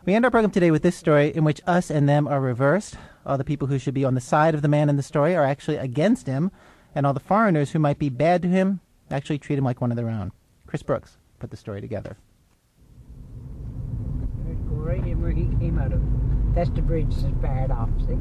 We end our program today with this story in which us and them are reversed. All the people who should be on the side of the man in the story are actually against him, and all the foreigners who might be bad to him actually treat him like one of their own. Chris Brooks put the story together. Right in where he came out of. That's the bridge that's barred off, see?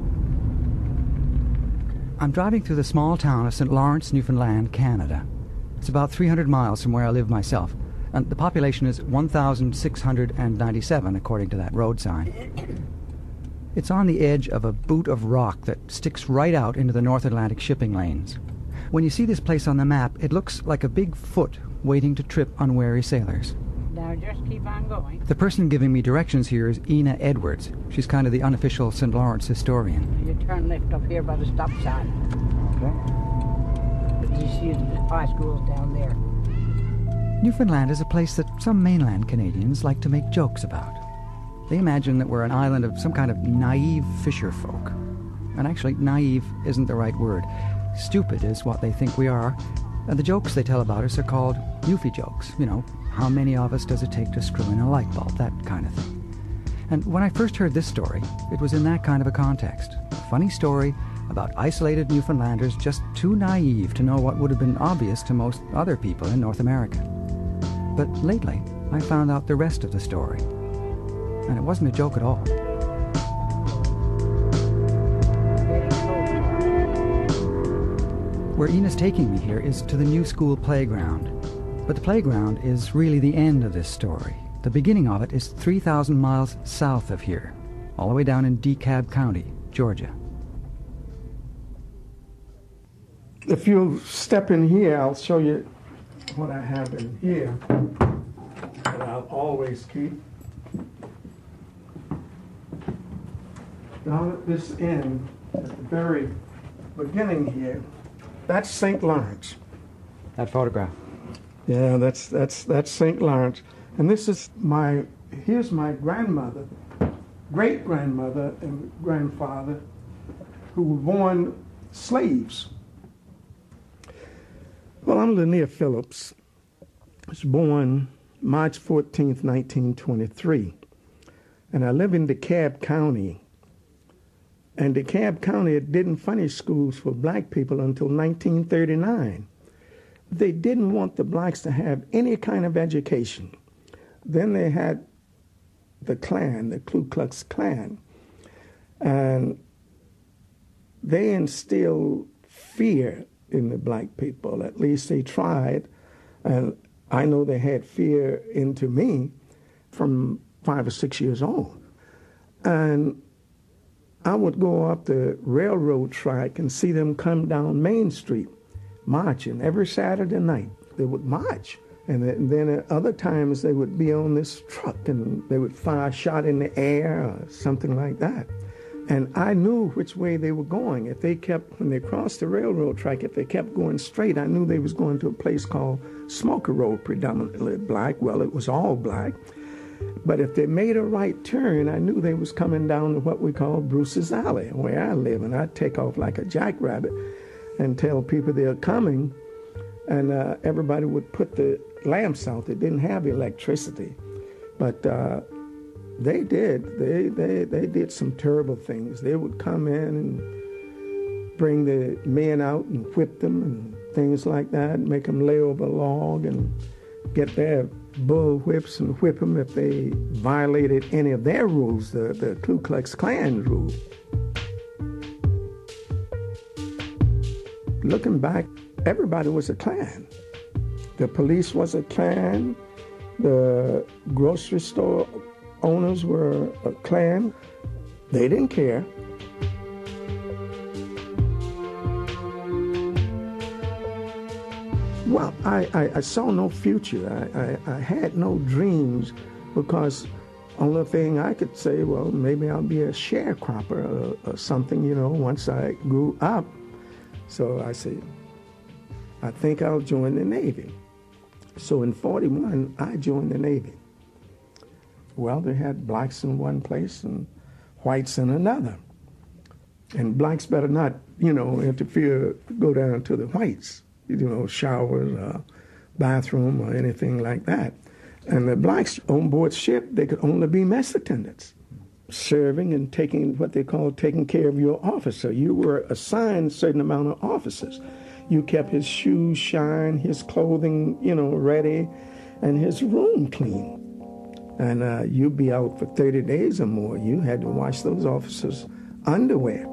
I'm driving through the small town of St. Lawrence, Newfoundland, Canada. It's about 300 miles from where I live myself, and the population is 1,697 according to that road sign. It's on the edge of a boot of rock that sticks right out into the North Atlantic shipping lanes. When you see this place on the map, it looks like a big foot waiting to trip unwary sailors. Now just keep on going. The person giving me directions here is Ina Edwards. She's kind of the unofficial St. Lawrence historian. You turn left up here by the stop sign. Okay. You see the high school's down there. Newfoundland is a place that some mainland Canadians like to make jokes about. They imagine that we're an island of some kind of naive fisher folk. And actually, naive isn't the right word. Stupid is what they think we are. And the jokes they tell about us are called Eufy jokes. You know, how many of us does it take to screw in a light bulb, that kind of thing. And when I first heard this story, it was in that kind of a context. A funny story about isolated Newfoundlanders just too naive to know what would have been obvious to most other people in North America. But lately, I found out the rest of the story. And it wasn't a joke at all. Where Ina's taking me here is to the new school playground. But the playground is really the end of this story. The beginning of it is 3,000 miles south of here, all the way down in DeKalb County, Georgia. If you'll step in here, I'll show you what I have in here that I'll always keep. Down at this end, at the very beginning here, that's St. Lawrence. That photograph. Yeah, that's St. Lawrence. And this is here's my grandmother, great-grandmother and grandfather, who were born slaves. Well, I'm Lanier Phillips. I was born March 14th, 1923. And I live in DeKalb County. And DeKalb County didn't furnish schools for black people until 1939. They didn't want the blacks to have any kind of education. Then they had the Klan, the Ku Klux Klan. And they instilled fear in the black people. At least they tried. And I know they had fear into me from 5 or 6 years old. And I would go up the railroad track and see them come down Main Street marching every Saturday night. They would march. And then at other times they would be on this truck and they would fire a shot in the air or something like that. And I knew which way they were going. When they crossed the railroad track, if they kept going straight, I knew they was going to a place called Smoker Road, predominantly black. Well, it was all black. But if they made a right turn, I knew they was coming down to what we call Bruce's Alley, where I live. And I'd take off like a jackrabbit and tell people they're coming. And everybody would put the lamps out. They didn't have electricity. But they did. They did some terrible things. They would come in and bring the men out and whip them and things like that, make them lay over a log and get their bull whips and whip them if they violated any of their rules, the Ku Klux Klan rule. Looking back, everybody was a Klan. The police was a Klan. The grocery store owners were a Klan. They didn't care. Well, I saw no future. I had no dreams because only thing I could say, well, maybe I'll be a sharecropper or something, once I grew up. So I said, I think I'll join the Navy. So in 41, I joined the Navy. Well, they had blacks in one place and whites in another. And blacks better not, interfere, go down to the whites, showers, bathroom, or anything like that. And the blacks on board ship, they could only be mess attendants, serving and taking what they call taking care of your officer. You were assigned a certain amount of officers. You kept his shoes shine, his clothing, ready, and his room clean. And you'd be out for 30 days or more. You had to wash those officers' underwear.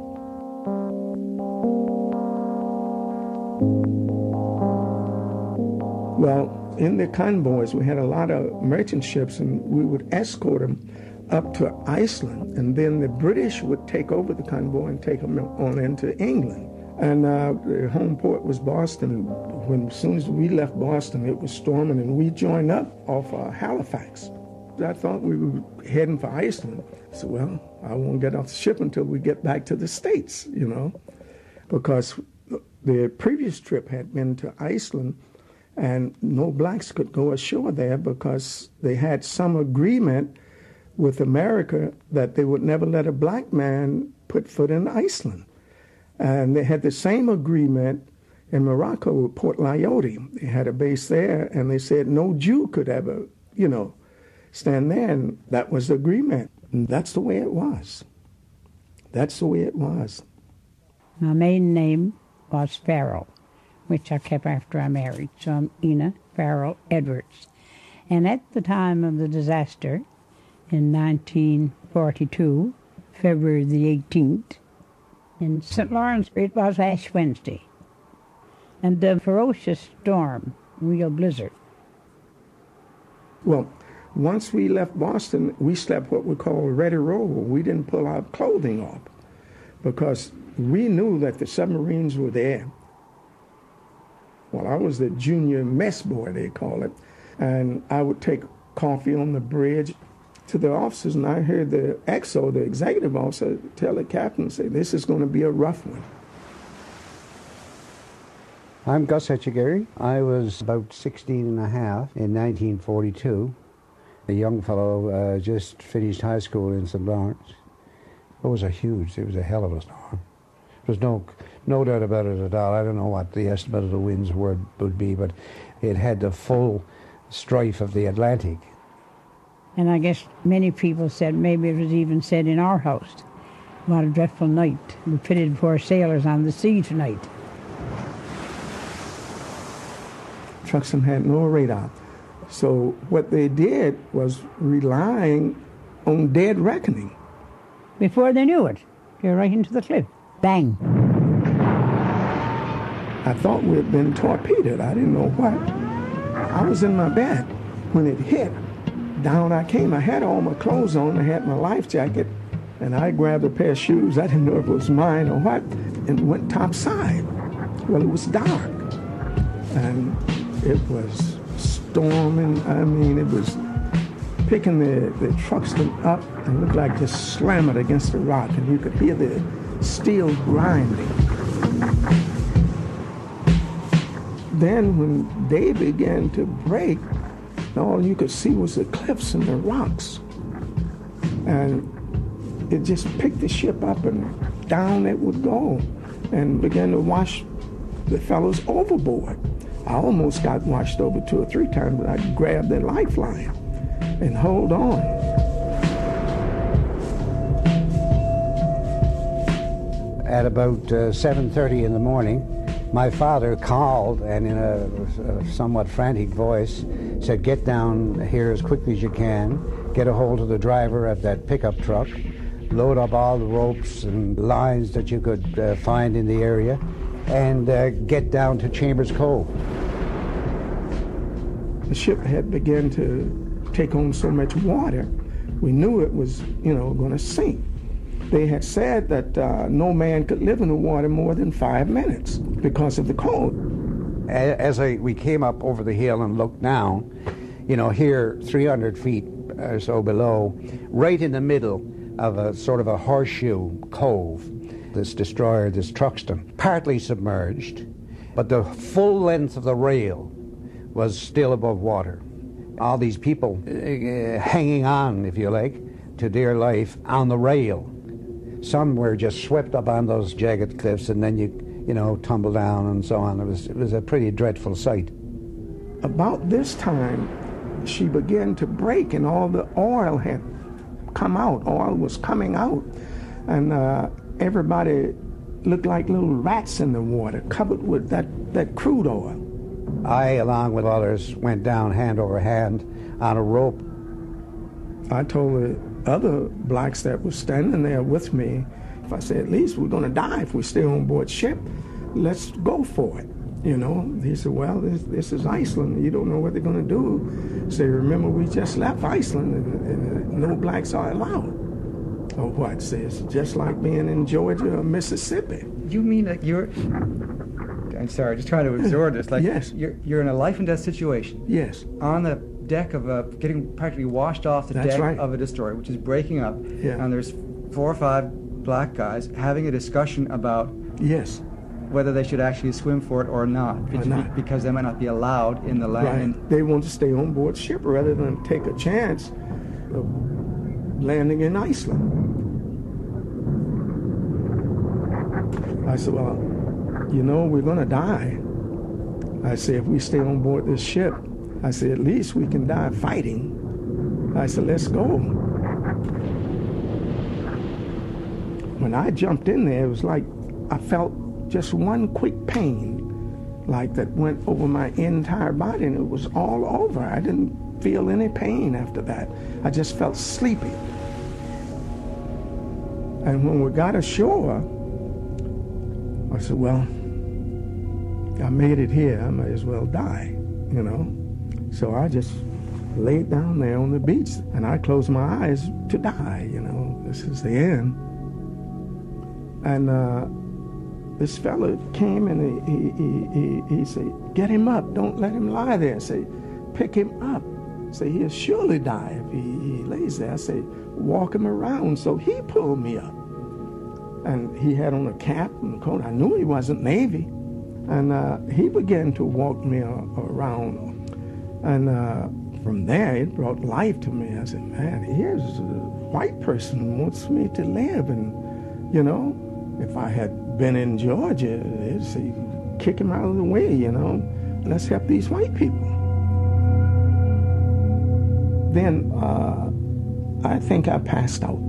Well, in the convoys, we had a lot of merchant ships, and we would escort them up to Iceland, and then the British would take over the convoy and take them on into England. And the home port was Boston. As soon as we left Boston, it was storming, and we joined up off Halifax. I thought we were heading for Iceland. I said, well, I won't get off the ship until we get back to the States, because the previous trip had been to Iceland, and no blacks could go ashore there because they had some agreement with America that they would never let a black man put foot in Iceland. And they had the same agreement in Morocco with Port Lyote. They had a base there, and they said no Jew could ever, stand there, and that was the agreement. And that's the way it was. That's the way it was. My maiden name was Farrell, which I kept after I married. So I'm Ina Farrell Edwards. And at the time of the disaster, in 1942, February the 18th, in St. Lawrence, it was Ash Wednesday. And a ferocious storm, real blizzard. Well, once we left Boston, we slept what we call ready roll. We didn't pull our clothing off because we knew that the submarines were there. Well, I was the junior mess boy, they call it, and I would take coffee on the bridge to the officers, and I heard the XO, the executive officer, tell the captain, say, this is going to be a rough one. I'm Gus Etchegaray. I was about 16 and a half in 1942. A young fellow just finished high school in St. Lawrence. It was a hell of a storm. There's no doubt about it at all. I don't know what the estimate of the winds would be, but it had the full strife of the Atlantic. And I guess many people said, maybe it was even said in our house, what a dreadful night. We pitied poor sailors on the sea tonight. Truxtun had no radar. So what they did was relying on dead reckoning. Before they knew it, they were right into the cliff. Bang. I thought we had been torpedoed. I didn't know what. I was in my bed when it hit. Down I came. I had all my clothes on. I had my life jacket. And I grabbed a pair of shoes. I didn't know if it was mine or what. And went topside. Well, it was dark. And it was storming. I mean, it was picking the Truxtun up and looked like just slam it against the rock. And you could hear the steel grinding. Then when day began to break, all you could see was the cliffs and the rocks. And it just picked the ship up and down it would go and began to wash the fellows overboard. I almost got washed over 2 or 3 times, but I grabbed the lifeline and hold on. At about 7:30 in the morning, my father called and in a somewhat frantic voice said, get down here as quickly as you can, get a hold of the driver of that pickup truck, load up all the ropes and lines that you could find in the area, and get down to Chambers Cove. The ship had begun to take on so much water, we knew it was, going to sink. They had said that no man could live in the water more than 5 minutes because of the cold. As we came up over the hill and looked down, here 300 feet or so below, right in the middle of a sort of a horseshoe cove, this destroyer, this Truxtun, partly submerged, but the full length of the rail was still above water. All these people hanging on, if you like, to dear life on the rail. Some were just swept up on those jagged cliffs, and then you tumble down and so on. It was a pretty dreadful sight. About this time, she began to break, and all the oil had come out. Oil was coming out, and everybody looked like little rats in the water, covered with that crude oil. I, along with others, went down hand over hand on a rope. I told the other blacks that were standing there with me, if I said, at least we're going to die if we stay on board ship, let's go for it. You know, he said, well, this is Iceland. You don't know what they're going to do. Say, remember, we just left Iceland, and no blacks are allowed. Or what? Say, it's just like being in Georgia or Mississippi. You mean that you're... I'm sorry, just trying to absorb this. Like, yes. You're in a life and death situation. Yes. On the deck of getting practically washed off the That's deck right. of a destroyer, which is breaking up. Yeah. And there's 4 or 5 black guys having a discussion about Yes. whether they should actually swim for it or not, because they might not be allowed in the land. Right. They want to stay on board ship rather than take a chance of landing in Iceland. I said, well, you know, we're going to die. I said, if we stay on board this ship, I said, at least we can die fighting. I said, let's go. When I jumped in there, it was like I felt just one quick pain, like that went over my entire body, and it was all over. I didn't feel any pain after that. I just felt sleepy. And when we got ashore, I said, well, I made it here. I might as well die, you know. So I just laid down there on the beach, and I closed my eyes to die, you know. This is the end. And this fella came, and he said, get him up. Don't let him lie there. I say, pick him up. Say, he'll surely die if he lays there. I say, walk him around. So he pulled me up. And he had on a cap and a coat. I knew he wasn't Navy. And he began to walk me around. And from there, it brought life to me. I said, man, here's a white person who wants me to live. And, you know, if I had been in Georgia, they'd say, kick him out of the way, you know. Let's help these white people. Then I think I passed out.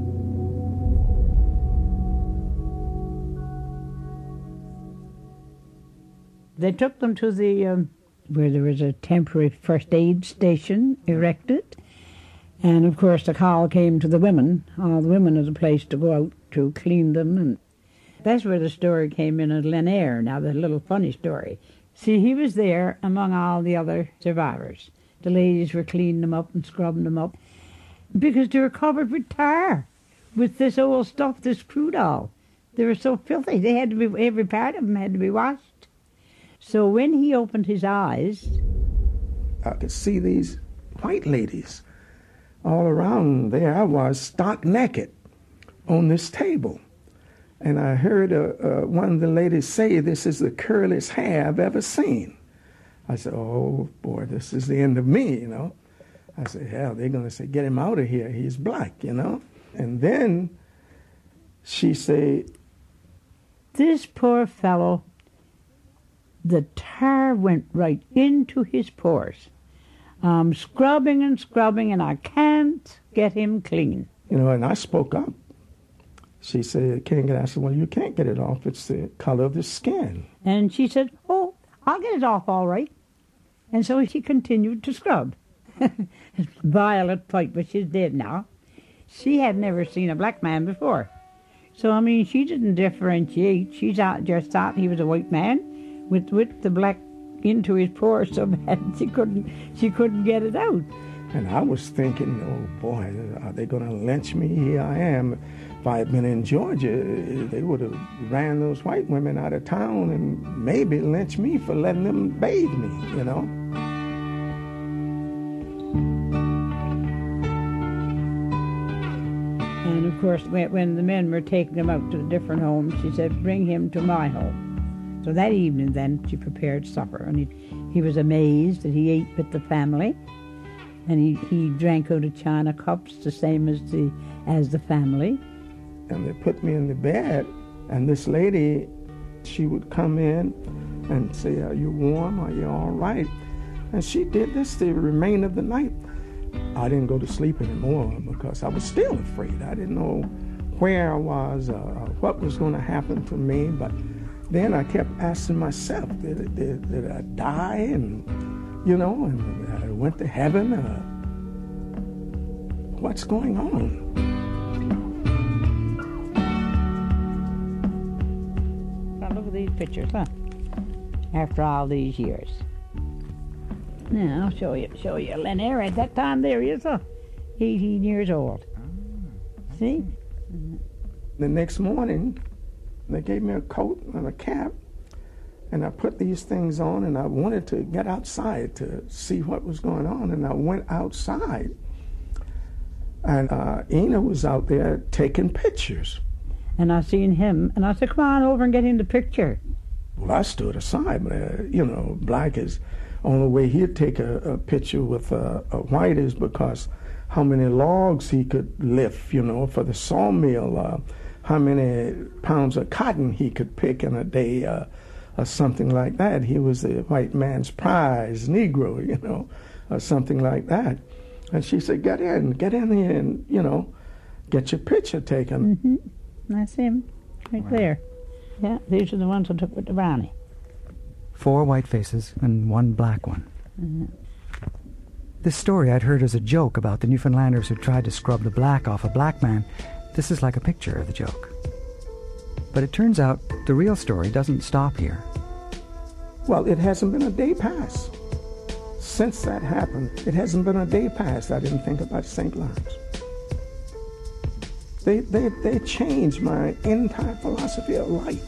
They took them to the where there was a temporary first aid station erected, and of course the call came to the women. All the women of the place to go out to clean them, and that's where the story came in at Lenair. Now, the little funny story. See, he was there among all the other survivors. The ladies were cleaning them up and scrubbing them up because they were covered with tar, with this old stuff, this crude oil. They were so filthy. They had to be, every part of them had to be washed. So when he opened his eyes, I could see these white ladies all around. There I was, stark naked, on this table. And I heard one of the ladies say, this is the curliest hair I've ever seen. I said, oh, boy, this is the end of me, you know. I said, hell, they're going to say, get him out of here. He's black, you know. And then she said, this poor fellow, the tar went right into his pores. Scrubbing and scrubbing, and I can't get him clean. You know, and I spoke up. She said, can't get it. I said, well, you can't get it off. It's the color of the skin. And she said, oh, I'll get it off all right. And so she continued to scrub. Violet Pipe, but she's dead now. She had never seen a black man before. So, I mean, she didn't differentiate. She just thought he was a white man with the black into his pores so bad she couldn't get it out. And I was thinking, oh boy, are they going to lynch me? Here I am. If I had been in Georgia, they would have ran those white women out of town and maybe lynched me for letting them bathe me, you know. And of course, when the men were taking him out to the different homes, she said, bring him to my home. So that evening then she prepared supper, and he was amazed that he ate with the family, and he drank out of china cups the same as the family. And they put me in the bed, and this lady, she would come in and say, are you warm? Are you all right? And she did this the remainder of the night. I didn't go to sleep anymore because I was still afraid. I didn't know where I was, what was going to happen to me. But then I kept asking myself, did I die? And, and I went to heaven? What's going on? Now look at these pictures, huh? After all these years. Now, I'll show you. Lanier, at that time there he is, 18 years old. See? The next morning, they gave me a coat and a cap, and I put these things on, and I wanted to get outside to see what was going on, and I went outside, and Ina was out there taking pictures. And I seen him, and I said, come on over and get in the picture. Well, I stood aside, but, Black is... only way he'd take a picture with a white is because how many logs he could lift, for the sawmill, how many pounds of cotton he could pick in a day, or something like that. He was the white man's prize Negro, or something like that. And she said, get in here and, get your picture taken. Mm-hmm. That's him, right there. Yeah, these are the ones I took with the Brownie. 4 white faces and 1 black one. Mm-hmm. This story I'd heard as a joke about the Newfoundlanders who tried to scrub the black off a black man. This is like a picture of the joke. But it turns out the real story doesn't stop here. Well, it hasn't been a day past. Since that happened, it hasn't been a day past I didn't think about St. Lawrence. They changed my entire philosophy of life.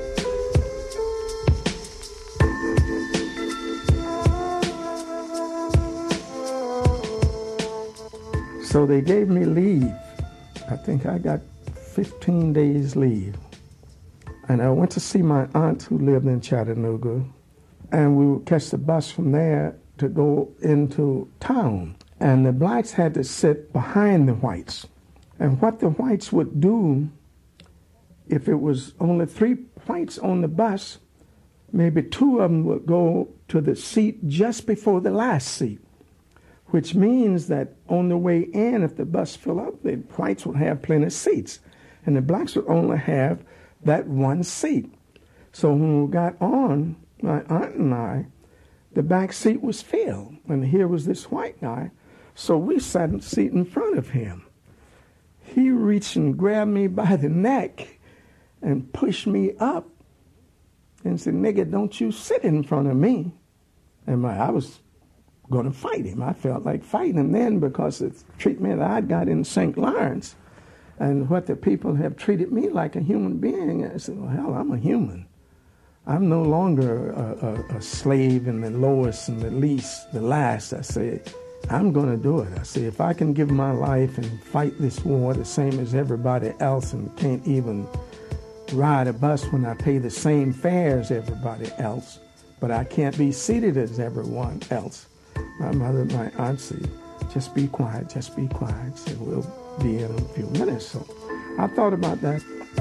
So they gave me leave. I think I got 15 days leave. And I went to see my aunt who lived in Chattanooga, and we would catch the bus from there to go into town. And the blacks had to sit behind the whites. And what the whites would do, if it was only 3 whites on the bus, maybe 2 of them would go to the seat just before the last seat, which means that on the way in, if the bus filled up, the whites would have plenty of seats, and the blacks would only have that 1 seat. So when we got on, my aunt and I, the back seat was filled, and here was this white guy, so we sat in the seat in front of him. He reached and grabbed me by the neck and pushed me up and said, "Nigga, don't you sit in front of me." And I was going to fight him. I felt like fighting him then because of the treatment I'd got in St. Lawrence and what the people have treated me like a human being. I said, well, hell, I'm a human. I'm no longer a slave and the lowest and the least, the last. I said, I'm going to do it. I said, if I can give my life and fight this war the same as everybody else and can't even ride a bus when I pay the same fare as everybody else, but I can't be seated as everyone else. My mother, my aunt said, just be quiet, just be quiet. Said, we'll be in a few minutes. So I thought about that.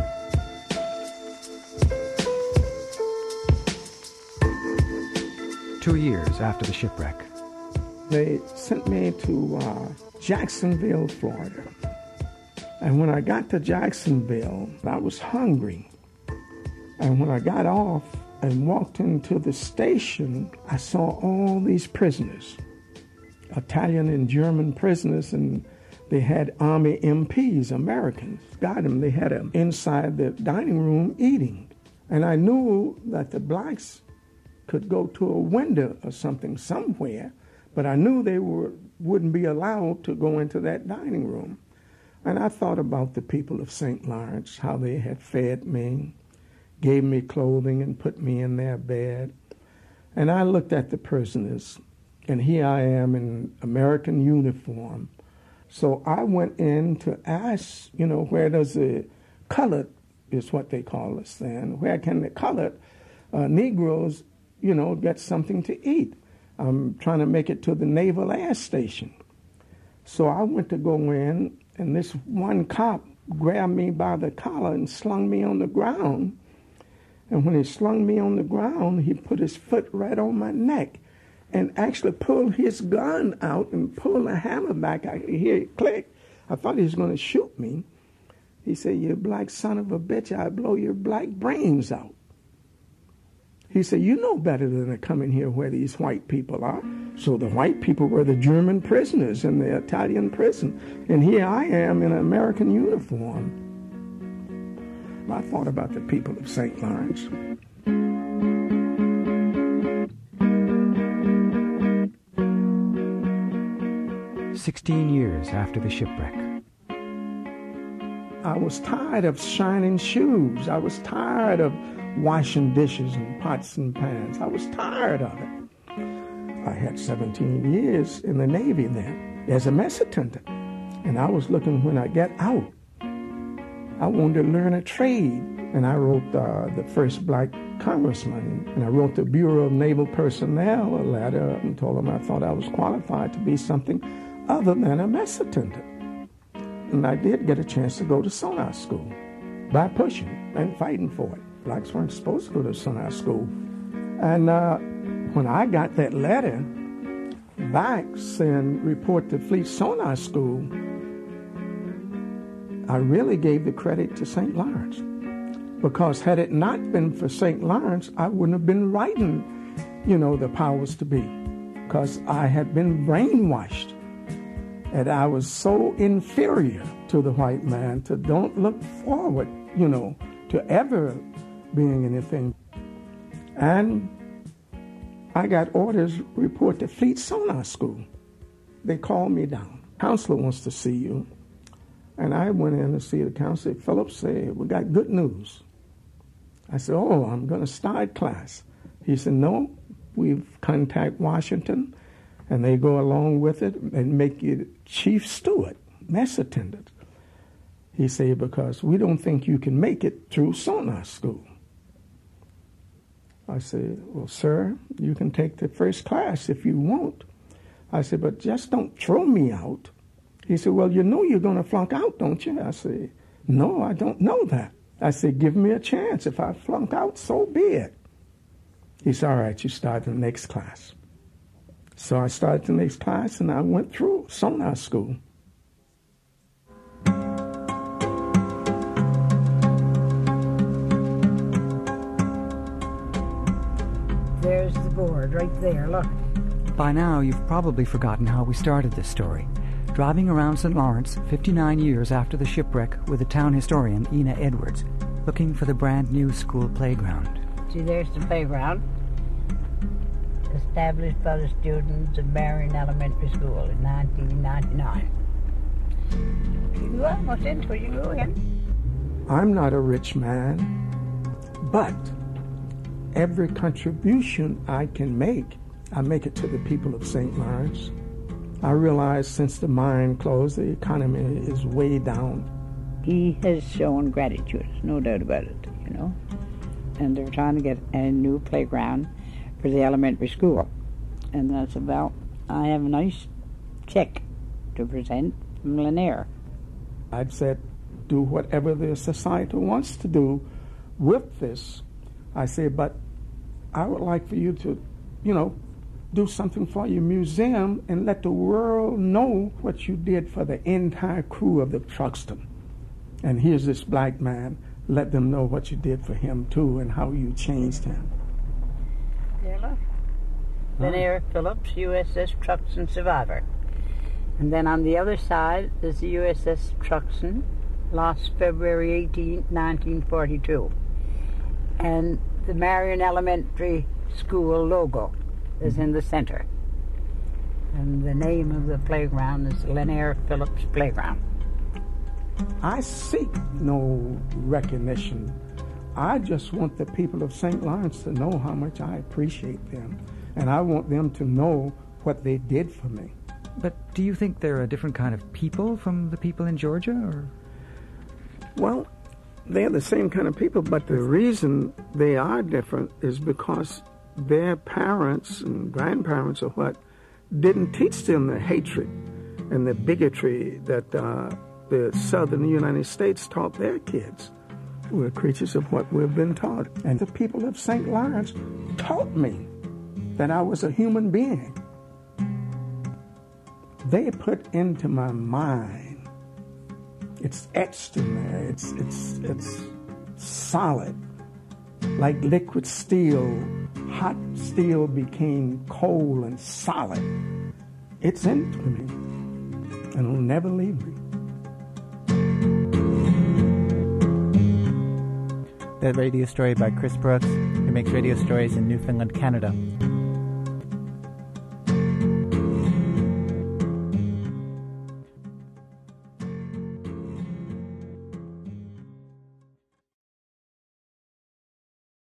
Two years after the shipwreck. They sent me to Jacksonville, Florida. And when I got to Jacksonville, I was hungry. And when I got off and walked into the station, I saw all these prisoners, Italian and German prisoners, and they had Army MPs, Americans, got them. They had them inside the dining room eating. And I knew that the blacks could go to a window or something somewhere, but I knew they wouldn't be allowed to go into that dining room. And I thought about the people of St. Lawrence, how they had fed me, gave me clothing and put me in their bed. And I looked at the prisoners, and here I am in American uniform. So I went in to ask, where does the colored, is what they call us then, where can the colored Negroes, get something to eat? I'm trying to make it to the Naval Air Station. So I went to go in, and this one cop grabbed me by the collar and slung me on the ground. And when he slung me on the ground, he put his foot right on my neck and actually pulled his gun out and pulled the hammer back. I could hear it click. I thought he was going to shoot me. He said, "You black son of a bitch, I'll blow your black brains out." He said, "You know better than to come in here where these white people are." So the white people were the German prisoners in the Italian prison. And here I am in an American uniform. I thought about the people of St. Lawrence. "16 years after the shipwreck. I was tired of shining shoes. I was tired of washing dishes and pots and pans. I was tired of it. I had 17 years in the Navy then as a mess attendant. And I was looking when I get out. I wanted to learn a trade. And I wrote the first black congressman. And I wrote the Bureau of Naval Personnel a letter and told them I thought I was qualified to be something other than a mess attendant. And I did get a chance to go to sonar school by pushing and fighting for it. Blacks weren't supposed to go to sonar school. And when I got that letter back saying report to Fleet Sonar School, I really gave the credit to St. Lawrence. Because had it not been for St. Lawrence, I wouldn't have been writing, the powers to be. Because I had been brainwashed. And I was so inferior to the white man to don't look forward, to ever being anything. And I got orders report to Fleet Sonar School. They called me down. Counselor wants to see you. And I went in to see the counselor. Phillips said, "We got good news." I said, "Oh, I'm going to start class." He said, "No, we've contacted Washington, and they go along with it and make you chief steward, mess attendant." He said, "Because we don't think you can make it through sonar school." I said, "Well, sir, you can take the first class if you want." I said, "But just don't throw me out." He said, "Well, you know you're going to flunk out, don't you?" I said, "No, I don't know that." I said, "Give me a chance. If I flunk out, so be it." He said, "All right, you start the next class." So I started the next class, and I went through sonar school. There's the board right there, look. By now, you've probably forgotten how we started this story. Driving around St. Lawrence 59 years after the shipwreck with the town historian Ina Edwards, looking for the brand new school playground. See, there's the playground, established by the students of Marion Elementary School in 1999. You go almost into it, you go in. I'm not a rich man, but every contribution I can make, I make it to the people of St. Lawrence. I realize since the mine closed, the economy is way down. He has shown gratitude, no doubt about it, And they're trying to get a new playground for the elementary school. And that's about, I have a nice check to present from Lanier. I've said, do whatever the society wants to do with this. I say, but I would like for you to, do something for your museum and let the world know what you did for the entire crew of the Truxtun. And here's this black man. Let them know what you did for him, too, and how you changed him. There, look. Lanier Phillips, USS Truxtun survivor. And then on the other side is the USS Truxtun, lost February 18, 1942. And the Marion Elementary School logo is in the center. And the name of the playground is Lanier Phillips Playground. I seek no recognition. I just want the people of St. Lawrence to know how much I appreciate them. And I want them to know what they did for me. But do you think they're a different kind of people from the people in Georgia, or? Well, they're the same kind of people, but the reason they are different is because their parents and grandparents or what didn't teach them the hatred and the bigotry that the southern United States taught their kids. We're creatures of what we've been taught. And the people of St. Lawrence taught me that I was a human being. They put into my mind, it's etched in there, it's solid, like liquid steel. Hot steel became cold and solid. It's into me, and it'll never leave me. That radio story by Chris Brooks, who makes radio stories in Newfoundland, Canada.